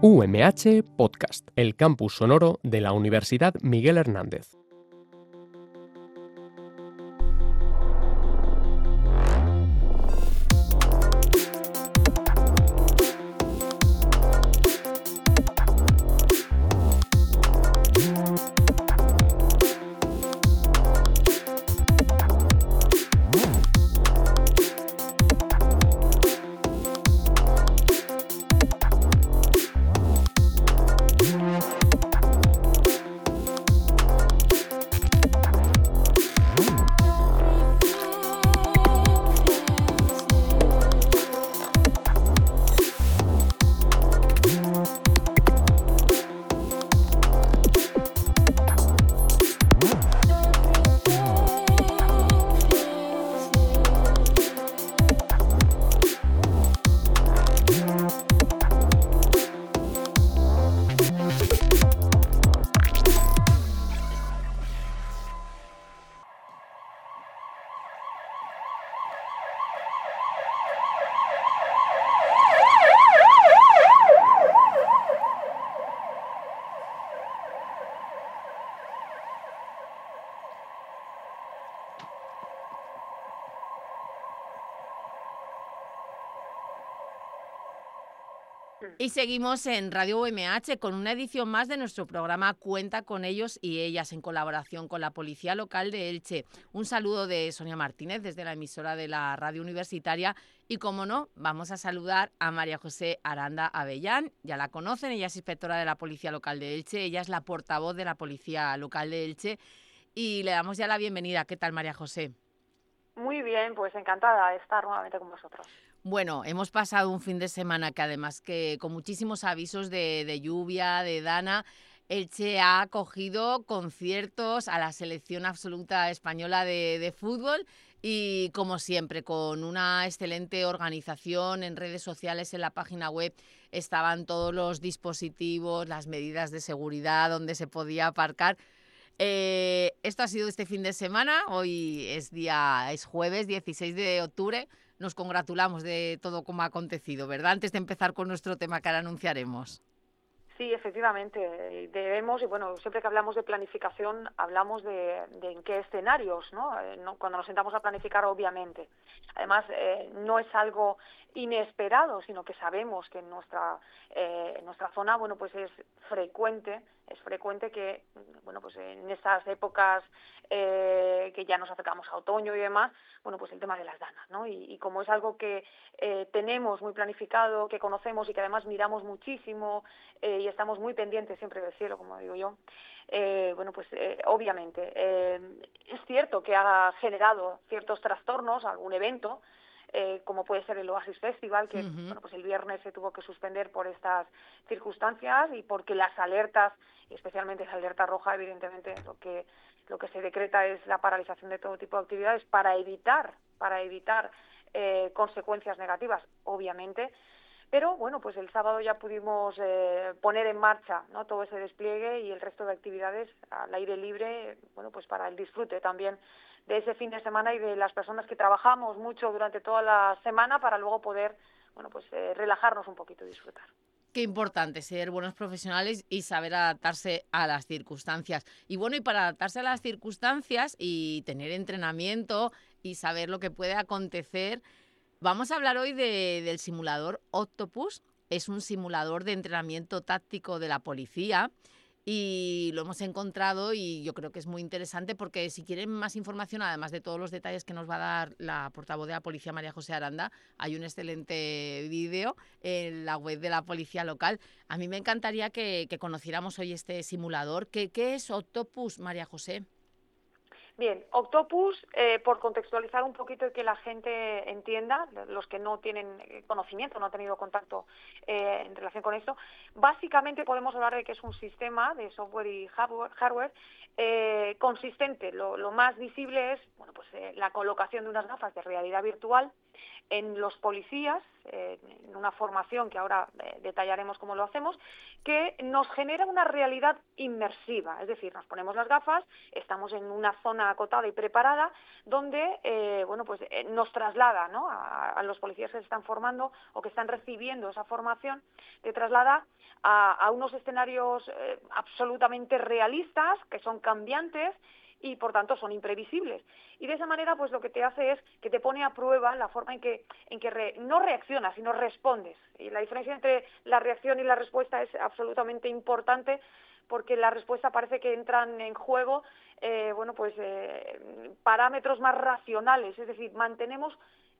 UMH Podcast, el campus sonoro de la Universidad Miguel Hernández. Y seguimos en Radio UMH con una edición más de nuestro programa Cuenta con ellos y ellas, en colaboración con la Policía Local de Elche. Un saludo de Sonia Martínez desde la emisora de la Radio Universitaria y, como no, vamos a saludar a María José Aranda Avellán. Ya la conocen, ella es inspectora de la Policía Local de Elche, ella es la portavoz de la Policía Local de Elche y le damos ya la bienvenida. ¿Qué tal, María José? Muy bien, pues encantada de estar nuevamente con vosotros. Bueno, hemos pasado un fin de semana que además que con muchísimos avisos de lluvia, de dana, Elche ha acogido conciertos a la selección absoluta española de fútbol y, como siempre, con una excelente organización en redes sociales, en la página web estaban todos los dispositivos, las medidas de seguridad, donde se podía aparcar. Esto ha sido este fin de semana, hoy es jueves 16 de octubre. Nos congratulamos de todo como ha acontecido, ¿verdad? Antes de empezar con nuestro tema que ahora anunciaremos. Sí, efectivamente, debemos, y bueno, siempre que hablamos de planificación, hablamos de en qué escenarios, ¿no? Cuando nos sentamos a planificar, obviamente. Además, no es algo inesperado, sino que sabemos que en nuestra zona, bueno, pues es frecuente que, bueno, pues en estas épocas que ya nos acercamos a otoño y demás, bueno, pues el tema de las danas, ¿no? Y como es algo que tenemos muy planificado, que conocemos y que además miramos muchísimo y estamos muy pendientes siempre del cielo, como digo yo, bueno, pues obviamente es cierto que ha generado ciertos trastornos, algún evento, como puede ser el Oasis Festival, que bueno, pues el viernes se tuvo que suspender por estas circunstancias y porque las alertas, y especialmente esa alerta roja, evidentemente lo que se decreta es la paralización de todo tipo de actividades para evitar consecuencias negativas, obviamente. Pero bueno, pues el sábado ya pudimos poner en marcha, ¿no?, todo ese despliegue y el resto de actividades al aire libre, bueno, pues para el disfrute también de ese fin de semana y de las personas que trabajamos mucho durante toda la semana para luego poder, bueno, pues relajarnos un poquito y disfrutar. Qué importante ser buenos profesionales y saber adaptarse a las circunstancias. Y bueno, y para adaptarse a las circunstancias y tener entrenamiento y saber lo que puede acontecer, vamos a hablar hoy del simulador Octopus. Es un simulador de entrenamiento táctico de la policía y lo hemos encontrado y yo creo que es muy interesante porque si quieren más información, además de todos los detalles que nos va a dar la portavoz de la policía, María José Aranda, hay un excelente vídeo en la web de la policía local. A mí me encantaría que conociéramos hoy este simulador. ¿Qué es Octopus, María José? Bien, Octopus, por contextualizar un poquito y que la gente entienda, los que no tienen conocimiento, no han tenido contacto en relación con esto, básicamente podemos hablar de que es un sistema de software y hardware consistente. Lo más visible es, bueno, pues la colocación de unas gafas de realidad virtual en los policías, en una formación que ahora detallaremos cómo lo hacemos, que nos genera una realidad inmersiva, es decir, nos ponemos las gafas, estamos en una zona acotada y preparada, donde nos traslada, ¿no?, a los policías que se están formando o que están recibiendo esa formación, te traslada a unos escenarios absolutamente realistas, que son cambiantes, y por tanto son imprevisibles. Y de esa manera pues lo que te hace es que te pone a prueba la forma en que no reaccionas, sino respondes. Y la diferencia entre la reacción y la respuesta es absolutamente importante, porque la respuesta parece que entran en juego parámetros más racionales, es decir, mantenemos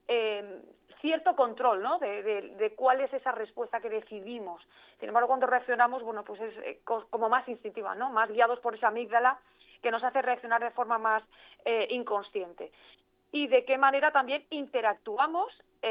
cierto control, ¿no?, de cuál es esa respuesta que decidimos. Sin embargo, cuando reaccionamos, bueno, pues es como más instintiva, ¿no?, más guiados por esa amígdala que nos hace reaccionar de forma más inconsciente. Y de qué manera también interactuamos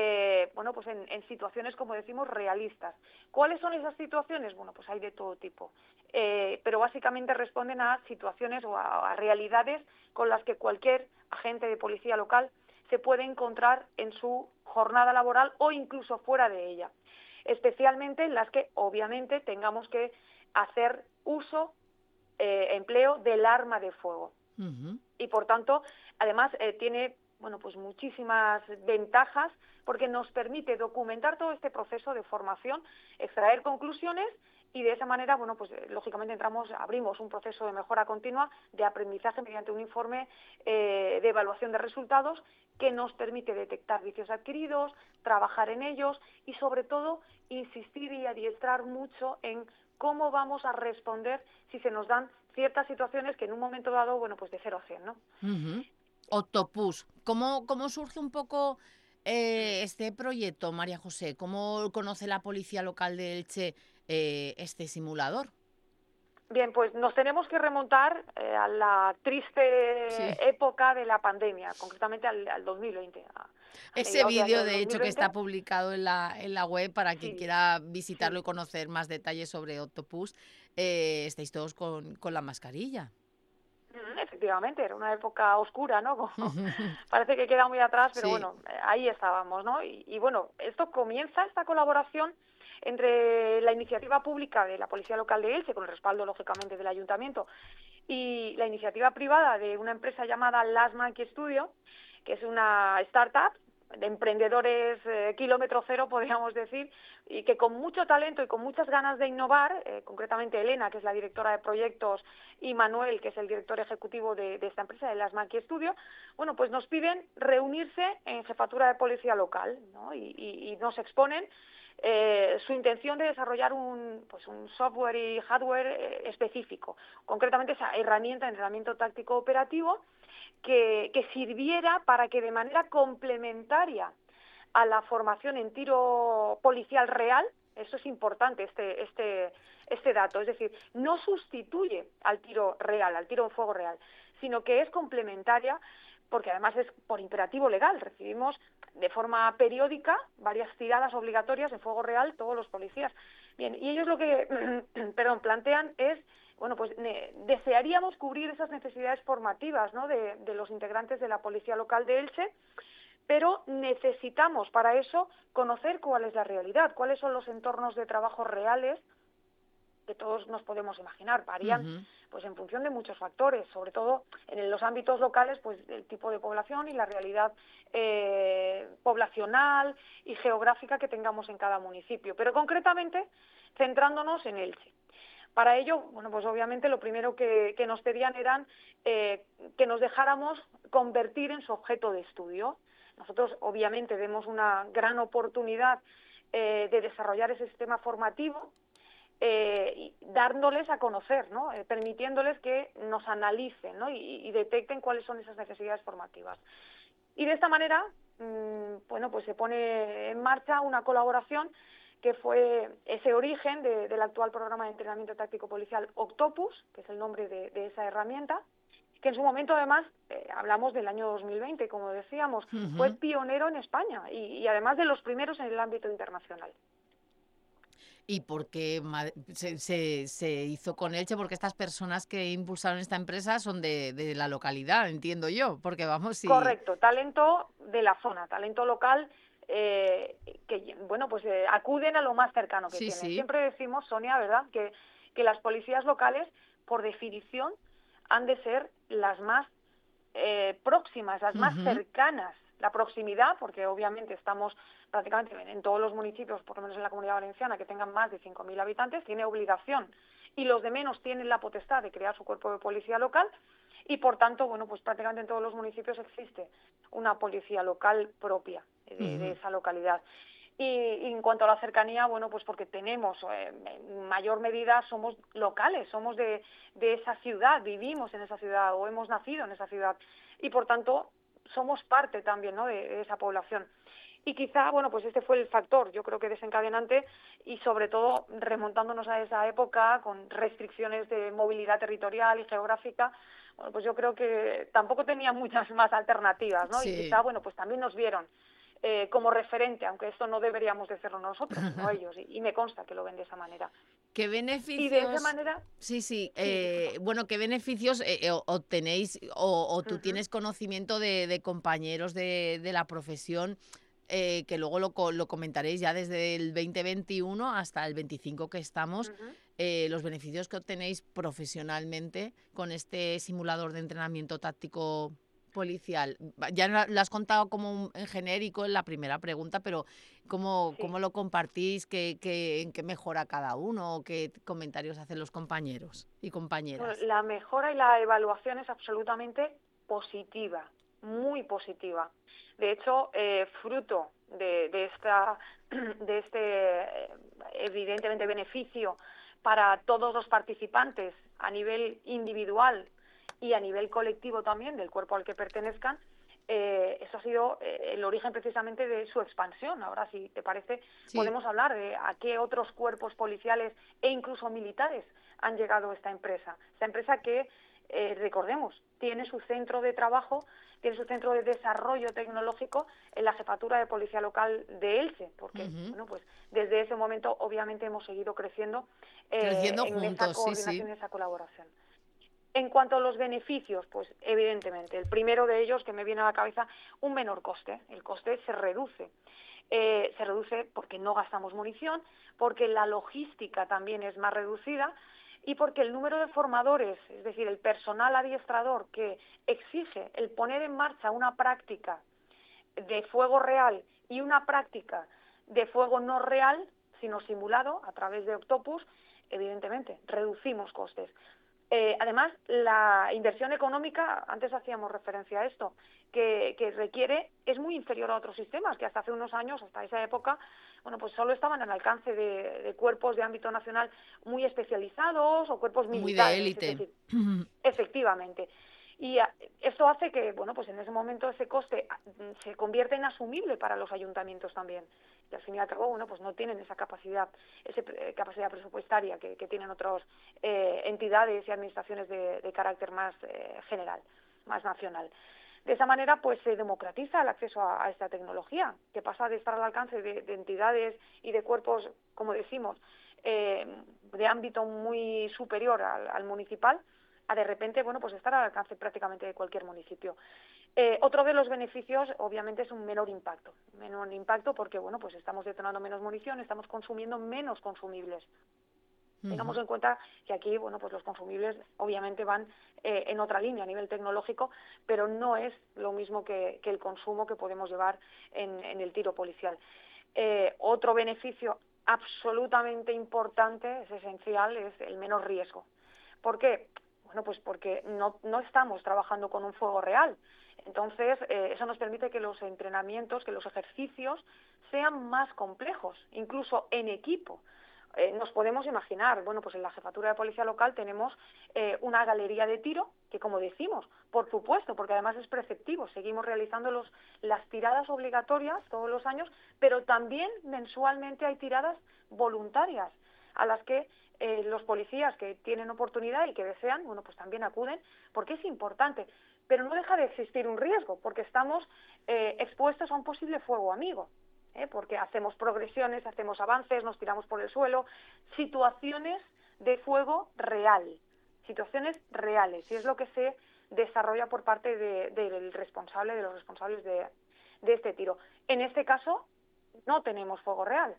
en situaciones, como decimos, realistas. ¿Cuáles son esas situaciones? Bueno, pues hay de todo tipo, pero básicamente responden a situaciones o a realidades con las que cualquier agente de policía local se puede encontrar en su jornada laboral o incluso fuera de ella, especialmente en las que obviamente tengamos que hacer uso, empleo del arma de fuego. Uh-huh. Y por tanto, además tiene muchísimas ventajas, porque nos permite documentar todo este proceso de formación, extraer conclusiones, y de esa manera, lógicamente abrimos un proceso de mejora continua, de aprendizaje mediante un informe de evaluación de resultados que nos permite detectar vicios adquiridos, trabajar en ellos y sobre todo insistir y adiestrar mucho en cómo vamos a responder si se nos dan ciertas situaciones que en un momento dado, de 0 a 100, ¿no? Uh-huh. Octopus, ¿cómo surge un poco este proyecto, María José? ¿Cómo conoce la policía local de Elche este simulador? Bien, pues nos tenemos que remontar a la triste época de la pandemia, concretamente al 2020. Ese vídeo, de hecho, 2020. que está publicado en la web para quien quiera visitarlo y conocer más detalles sobre Octopus, estáis todos con la mascarilla. Efectivamente, era una época oscura, ¿no? Parece que queda muy atrás, pero bueno, ahí estábamos, ¿no? Y bueno, esta colaboración entre la iniciativa pública de la Policía Local de Elche, con el respaldo, lógicamente, del Ayuntamiento, y la iniciativa privada de una empresa llamada Last Monkey Studio, que es una startup de emprendedores kilómetro cero, podríamos decir, y que con mucho talento y con muchas ganas de innovar, concretamente Elena, que es la directora de proyectos, y Manuel, que es el director ejecutivo de esta empresa, de Last Monkey Studio, pues nos piden reunirse en Jefatura de Policía Local, ¿no? Y nos exponen su intención de desarrollar un software y hardware específico, concretamente esa herramienta de entrenamiento táctico operativo, que sirviera para que de manera complementaria a la formación en tiro policial real, eso es importante, este dato, es decir, no sustituye al tiro real, al tiro en fuego real, sino que es complementaria, porque además es por imperativo legal. Recibimos de forma periódica varias tiradas obligatorias en fuego real todos los policías. Bien, y ellos lo que plantean es, desearíamos cubrir esas necesidades formativas, ¿no?, de los integrantes de la Policía Local de Elche, pero necesitamos para eso conocer cuál es la realidad, cuáles son los entornos de trabajo reales que todos nos podemos imaginar. Varían en función de muchos factores, sobre todo en los ámbitos locales, el tipo de población y la realidad poblacional y geográfica que tengamos en cada municipio, pero concretamente centrándonos en Elche. Para ello, obviamente lo primero que nos pedían eran que nos dejáramos convertir en su objeto de estudio. Nosotros obviamente vemos una gran oportunidad de desarrollar ese sistema formativo, y dándoles a conocer, ¿no?, permitiéndoles que nos analicen, ¿no?, y detecten cuáles son esas necesidades formativas. Y de esta manera, se pone en marcha una colaboración que fue ese origen del actual programa de entrenamiento táctico policial Octopus, que es el nombre de esa herramienta, que en su momento además, hablamos del año 2020, como decíamos, fue pionero en España y además de los primeros en el ámbito internacional. ¿Y por qué se hizo con Elche? Porque estas personas que impulsaron esta empresa son de la localidad, entiendo yo, porque vamos, si... Correcto, talento de la zona, talento local, que bueno, pues acuden a lo más cercano que Sí, tienen. sí. Siempre decimos, Sonia, ¿verdad?, que las policías locales, por definición, han de ser las más próximas, las más Ujú. cercanas. La proximidad, porque obviamente estamos prácticamente en todos los municipios, por lo menos en la Comunidad Valenciana, que tengan más de 5.000 habitantes, tiene obligación, y los de menos tienen la potestad de crear su cuerpo de policía local, y por tanto, bueno, pues prácticamente en todos los municipios existe una policía local propia de esa localidad. Y en cuanto a la cercanía, bueno, pues porque tenemos, en mayor medida somos locales, somos de esa ciudad, vivimos en esa ciudad o hemos nacido en esa ciudad y por tanto somos parte también, ¿no?, de esa población. Y quizá, bueno, pues este fue el factor, yo creo que desencadenante y sobre todo remontándonos a esa época con restricciones de movilidad territorial y geográfica, bueno, pues yo creo que tampoco tenían muchas más alternativas, ¿no? Y Sí. quizá, bueno, pues también nos vieron como referente, aunque esto no deberíamos de hacerlo nosotros, sino ellos, y me consta que lo ven de esa manera. ¿Qué Y de esa beneficios? manera, Sí, sí. sí, disculpa. Bueno, ¿qué beneficios obtenéis o tú Ujú, tienes conocimiento de compañeros de la profesión que luego lo comentaréis ya desde el 2021 hasta el 25 que estamos, ujú. los beneficios que obtenéis profesionalmente con este simulador de entrenamiento táctico policial? Ya lo has contado como en genérico en la primera pregunta, pero ¿cómo Sí. lo compartís? ¿En qué mejora cada uno? ¿Qué comentarios hacen los compañeros y Bueno, compañeras? la mejora y la evaluación es absolutamente positiva, muy positiva. De hecho, fruto de esta, de este evidentemente beneficio para todos los participantes a nivel individual y a nivel colectivo también del cuerpo al que pertenezcan, eso ha sido el origen precisamente de su expansión. Ahora, si te parece, Sí. podemos hablar de a qué otros cuerpos policiales e incluso militares han llegado esta empresa. Esta empresa que, recordemos, tiene su centro de trabajo, tiene su centro de desarrollo tecnológico en la Jefatura de Policía Local de Elche, porque Ujú. bueno, pues desde ese momento obviamente hemos seguido creciendo Creciendo en esa juntos, sí, coordinación sí. y esa colaboración. En cuanto a los beneficios, pues evidentemente, el primero de ellos que me viene a la cabeza, un menor coste. El coste se reduce. Se reduce porque no gastamos munición, porque la logística también es más reducida y porque el número de formadores, es decir, el personal adiestrador que exige el poner en marcha una práctica de fuego real y una práctica de fuego no real, sino simulado a través de Octopus, evidentemente, reducimos costes. Además, la inversión económica, antes hacíamos referencia a esto, que requiere es muy inferior a otros sistemas, que hasta hace unos años, hasta esa época, bueno, pues solo estaban al alcance de cuerpos de ámbito nacional muy especializados o cuerpos Muy de militares, es élite. decir, efectivamente. Y esto hace que, bueno, pues en ese momento ese coste se convierte en asumible para los ayuntamientos también. Y al fin y al cabo, bueno, pues no tienen esa capacidad presupuestaria que tienen otras entidades y administraciones de carácter más general, más nacional. De esa manera, pues se democratiza el acceso a esta tecnología, que pasa de estar al alcance de entidades y de cuerpos, como decimos, de ámbito muy superior al municipal, a de repente, bueno, pues estar al alcance prácticamente de cualquier municipio. Otro de los beneficios, obviamente, es un menor impacto porque, bueno, pues estamos detonando menos munición, estamos consumiendo menos consumibles. Tengamos Ujú. en cuenta que aquí, bueno, pues los consumibles obviamente van en otra línea a nivel tecnológico, pero no es lo mismo que el consumo que podemos llevar en el tiro policial. Otro beneficio absolutamente importante, es esencial, es el menor riesgo. ¿Por qué? Bueno, pues porque no estamos trabajando con un fuego real. Entonces, eso nos permite que los entrenamientos, que los ejercicios sean más complejos, incluso en equipo. Nos podemos imaginar, bueno, pues en la Jefatura de Policía Local tenemos una galería de tiro que, como decimos, por supuesto, porque además es preceptivo, seguimos realizando las tiradas obligatorias todos los años, pero también mensualmente hay tiradas voluntarias a las que los policías que tienen oportunidad y que desean, bueno, pues también acuden, porque es importante. Pero no deja de existir un riesgo, porque estamos expuestos a un posible fuego amigo. porque hacemos progresiones, hacemos avances, nos tiramos por el suelo, situaciones de fuego real, situaciones reales, y es lo que se desarrolla por parte del responsable, de los responsables de este tiro. En este caso no tenemos fuego real,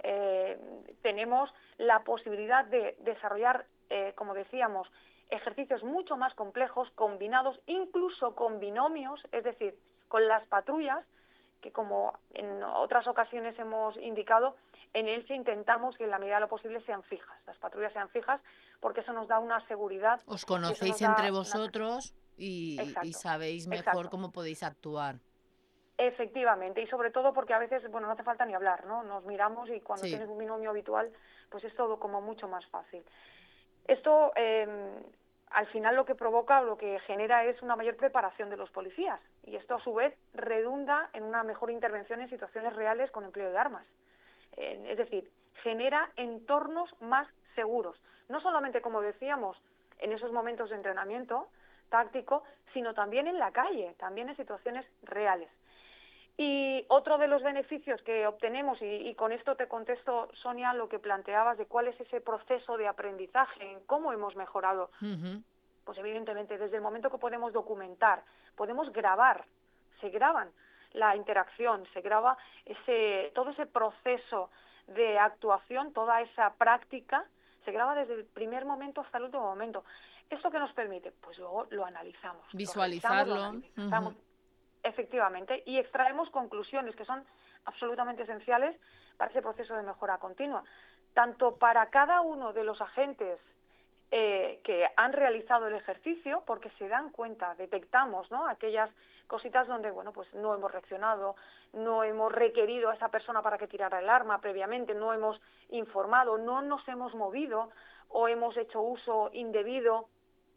tenemos la posibilidad de desarrollar, como decíamos, ejercicios mucho más complejos, combinados, incluso con binomios, es decir, con las patrullas, que como en otras ocasiones hemos indicado, en Elche intentamos que en la medida de lo posible sean fijas, las patrullas sean fijas, porque eso nos da una seguridad. Os conocéis entre vosotros y sabéis mejor cómo podéis actuar. Efectivamente, y sobre todo porque a veces, bueno, no hace falta ni hablar, ¿no? Nos miramos y cuando Sí. tienes un binomio habitual, pues es todo como mucho más fácil. Esto, al final, lo que provoca o lo que genera es una mayor preparación de los policías, y esto a su vez redunda en una mejor intervención en situaciones reales con empleo de armas. Es decir, genera entornos más seguros, no solamente, como decíamos, en esos momentos de entrenamiento táctico, sino también en la calle, también en situaciones reales. Y otro de los beneficios que obtenemos, y con esto te contesto, Sonia, lo que planteabas de cuál es ese proceso de aprendizaje, cómo hemos mejorado. Pues evidentemente desde el momento que podemos documentar, podemos grabar, se graban la interacción, se graba todo ese proceso de actuación, toda esa práctica, se graba desde el primer momento hasta el último momento. ¿Esto qué nos permite? Pues luego lo analizamos. Visualizarlo. Efectivamente, y extraemos conclusiones que son absolutamente esenciales para ese proceso de mejora continua, tanto para cada uno de los agentes que han realizado el ejercicio, porque se dan cuenta, detectamos, ¿no?, aquellas cositas donde, bueno, pues no hemos reaccionado, no hemos requerido a esa persona para que tirara el arma previamente, no hemos informado, no nos hemos movido o hemos hecho uso indebido,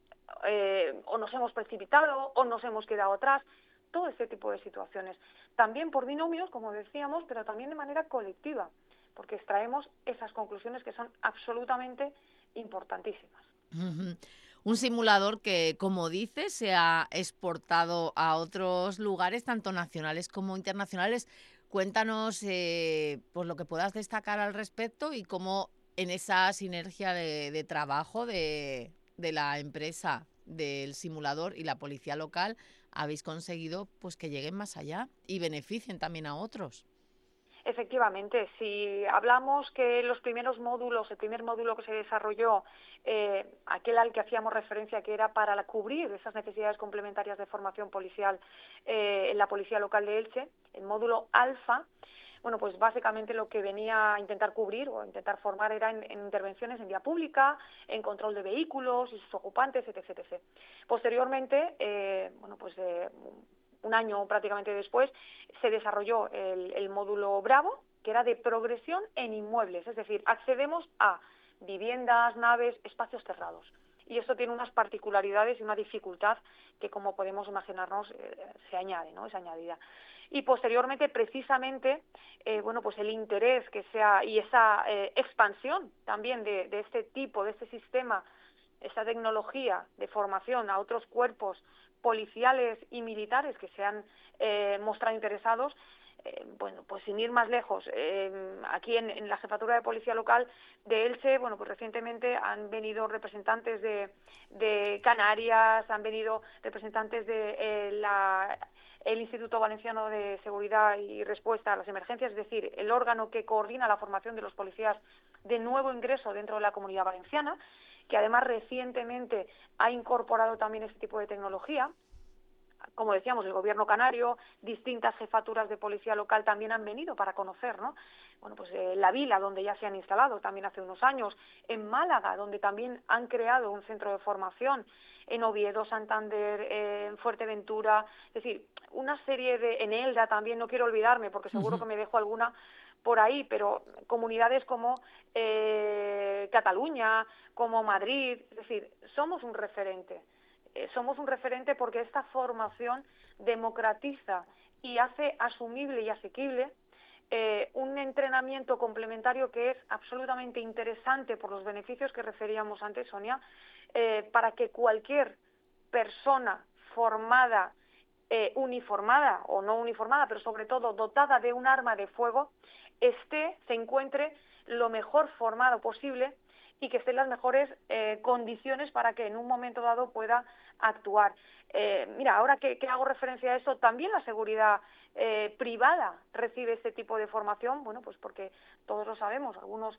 o nos hemos precipitado o nos hemos quedado atrás. Todo ese tipo de situaciones. También por binomios, como decíamos, pero también de manera colectiva, porque extraemos esas conclusiones que son absolutamente importantísimas. Un simulador que, como dices, se ha exportado a otros lugares, tanto nacionales como internacionales. Cuéntanos pues lo que puedas destacar al respecto y cómo en esa sinergia de trabajo de la empresa, del simulador y la policía local, habéis conseguido pues que lleguen más allá y beneficien también a otros. Efectivamente, si hablamos que los primeros módulos, el primer módulo que se desarrolló, aquel al que hacíamos referencia, que era para cubrir esas necesidades complementarias de formación policial en la policía local de Elche, el módulo Alfa, bueno, pues básicamente lo que venía a intentar cubrir o intentar formar era en intervenciones en vía pública, en control de vehículos y sus ocupantes, etc. etc. Posteriormente, un año prácticamente después, se desarrolló el módulo Bravo, que era de progresión en inmuebles, es decir, accedemos a viviendas, naves, espacios cerrados. Y esto tiene unas particularidades y una dificultad que, como podemos imaginarnos, se añade, ¿no?, es añadida. Y posteriormente, precisamente, pues el interés que sea y esa expansión también de este tipo, de este sistema, esta tecnología de formación a otros cuerpos policiales y militares que se han mostrado interesados, pues sin ir más lejos, aquí en la Jefatura de Policía Local de Elche, pues recientemente han venido representantes de Canarias, han venido representantes de el Instituto Valenciano de Seguridad y Respuesta a las Emergencias, es decir, el órgano que coordina la formación de los policías de nuevo ingreso dentro de la Comunidad Valenciana, que además recientemente ha incorporado también este tipo de tecnología. Como decíamos, el Gobierno canario, distintas jefaturas de policía local también han venido para conocer, ¿no? Bueno, pues La Vila, donde ya se han instalado también hace unos años, en Málaga, donde también han creado un centro de formación, en Oviedo, Santander, en Fuerteventura, es decir, una serie en Elda también, no quiero olvidarme porque seguro que me dejo alguna por ahí, pero comunidades como Cataluña, como Madrid, es decir, somos un referente. Somos un referente porque esta formación democratiza y hace asumible y asequible un entrenamiento complementario que es absolutamente interesante por los beneficios que referíamos antes, Sonia, para que cualquier persona formada uniformada o no uniformada, pero sobre todo dotada de un arma de fuego, se encuentre lo mejor formado posible y que esté en las mejores condiciones para que en un momento dado pueda actuar. Mira, ahora que hago referencia a eso, también la seguridad privada recibe este tipo de formación, bueno, pues porque todos lo sabemos,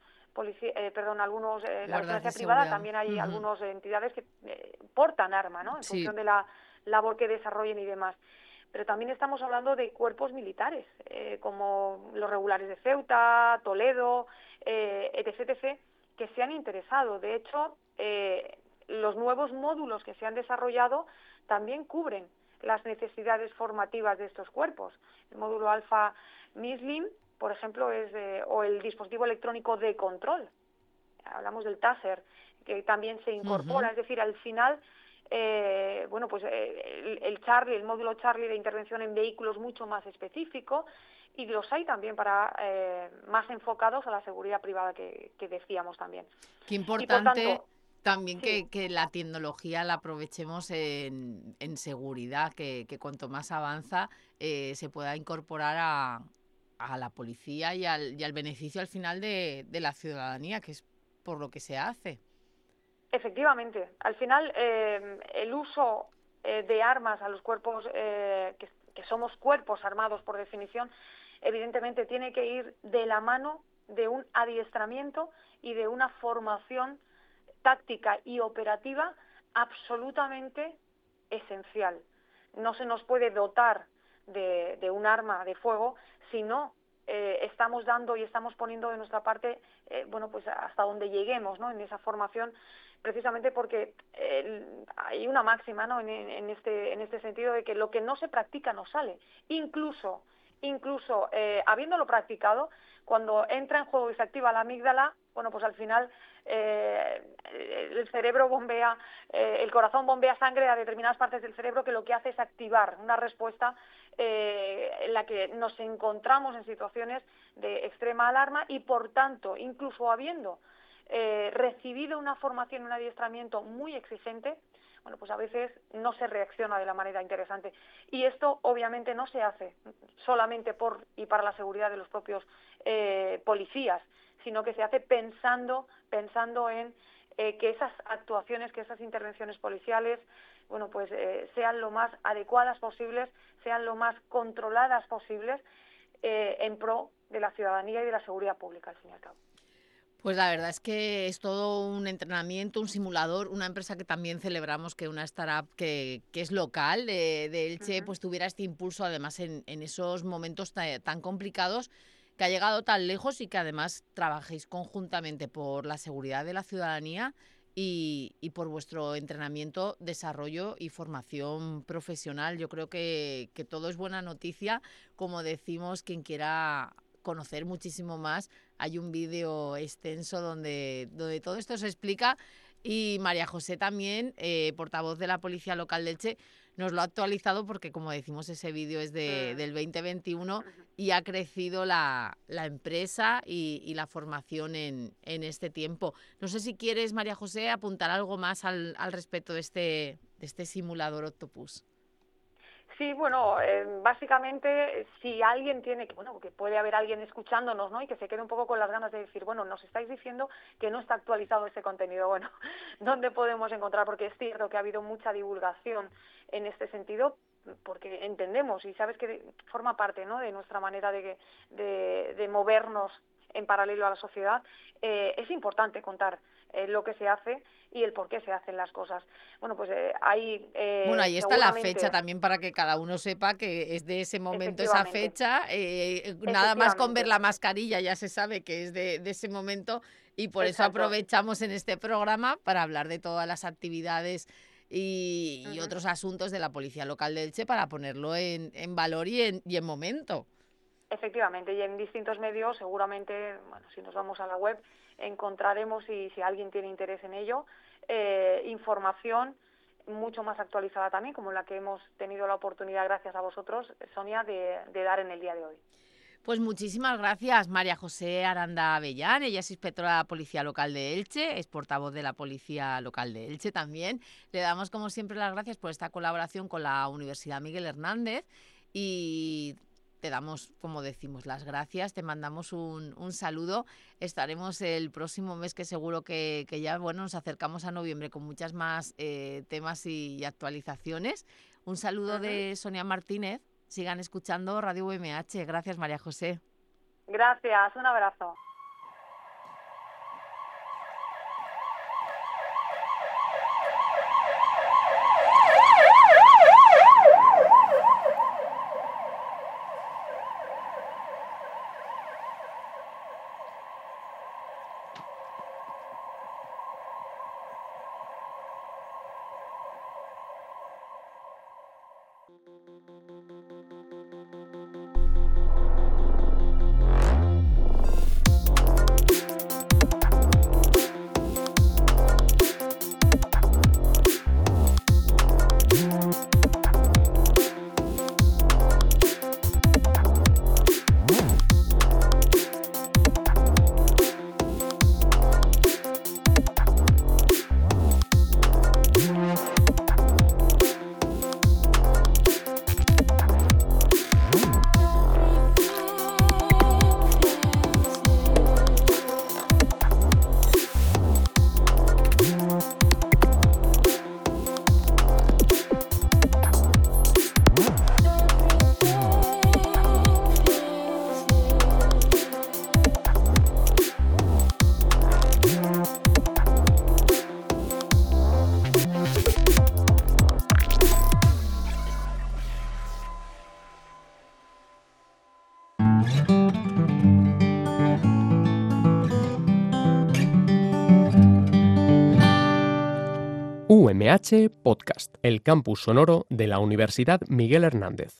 la seguridad privada también hay algunas entidades que portan arma, ¿no? En función de la labor que desarrollen y demás. Pero también estamos hablando de cuerpos militares, como los regulares de Ceuta, Toledo, etc., que se han interesado. De hecho, los nuevos módulos que se han desarrollado también cubren las necesidades formativas de estos cuerpos. El módulo Alfa MISLIM, por ejemplo, o el dispositivo electrónico de control. Hablamos del TASER, que también se incorpora. Es decir, al final, el módulo Charlie de intervención en vehículos mucho más específico, y los hay también para más enfocados a la seguridad privada que decíamos también. Qué importante también que la tecnología la aprovechemos en seguridad, que cuanto más avanza se pueda incorporar a la policía y al beneficio al final de la ciudadanía, que es por lo que se hace. Efectivamente. Al final, el uso de armas a los cuerpos, que somos cuerpos armados por definición, evidentemente tiene que ir de la mano de un adiestramiento y de una formación táctica y operativa absolutamente esencial. No se nos puede dotar de un arma de fuego si no estamos dando y estamos poniendo de nuestra parte, pues hasta donde lleguemos, ¿no? En esa formación, precisamente porque hay una máxima, ¿no? en este sentido, de que lo que no se practica no sale. Incluso habiéndolo practicado, cuando entra en juego y se activa la amígdala, bueno, pues al final el cerebro bombea, el corazón bombea sangre a determinadas partes del cerebro, que lo que hace es activar una respuesta en la que nos encontramos en situaciones de extrema alarma, y por tanto, incluso habiendo recibido una formación, un adiestramiento muy exigente, bueno, pues a veces no se reacciona de la manera interesante. Y esto obviamente no se hace solamente por y para la seguridad de los propios policías, sino que se hace pensando en que esas actuaciones, que esas intervenciones policiales, bueno, pues sean lo más adecuadas posibles, sean lo más controladas posibles, en pro de la ciudadanía y de la seguridad pública, al fin y al cabo. Pues la verdad es que es todo un entrenamiento, un simulador, una empresa que también celebramos, que una startup que es local de Elche, pues tuviera este impulso, además en esos momentos tan complicados, que ha llegado tan lejos, y que además trabajéis conjuntamente por la seguridad de la ciudadanía y por vuestro entrenamiento, desarrollo y formación profesional. Yo creo que todo es buena noticia. Como decimos, quien quiera conocer muchísimo más, hay un vídeo extenso donde todo esto se explica, y María José también, portavoz de la Policía Local de Elche, nos lo ha actualizado, porque como decimos, ese vídeo es del 2021 y ha crecido la empresa y la formación en este tiempo. No sé si quieres, María José, apuntar algo más al respecto de este simulador Octopus. Sí, bueno, básicamente, si alguien tiene, que puede haber alguien escuchándonos, ¿no? Y que se quede un poco con las ganas de decir, bueno, nos estáis diciendo que no está actualizado este contenido. Bueno, ¿dónde podemos encontrar? Porque es cierto que ha habido mucha divulgación en este sentido, porque entendemos, y sabes que forma parte, ¿no?, de nuestra manera de movernos en paralelo a la sociedad. Es importante contar lo que se hace y el por qué se hacen las cosas. Bueno, pues ahí está la fecha también, para que cada uno sepa que es de ese momento, esa fecha. Nada más con ver la mascarilla ya se sabe que es de ese momento, y por eso aprovechamos en este programa para hablar de todas las actividades y otros asuntos de la Policía Local de Elche, para ponerlo en valor y en momento. Efectivamente, y en distintos medios, seguramente, bueno, si nos vamos a la web, encontraremos, y si alguien tiene interés en ello, información mucho más actualizada también, como la que hemos tenido la oportunidad, gracias a vosotros, Sonia, de dar en el día de hoy. Pues muchísimas gracias, María José Aranda Avellán. Ella es inspectora de la Policía Local de Elche, es portavoz de la Policía Local de Elche también. Le damos, como siempre, las gracias por esta colaboración con la Universidad Miguel Hernández y te damos, como decimos, las gracias. Te mandamos un saludo. Estaremos el próximo mes, que seguro que ya nos acercamos a noviembre con muchas más temas y actualizaciones. Un saludo de Sonia Martínez. Sigan escuchando Radio UMH. Gracias, María José. Gracias, un abrazo. UMH Podcast, el campus sonoro de la Universidad Miguel Hernández.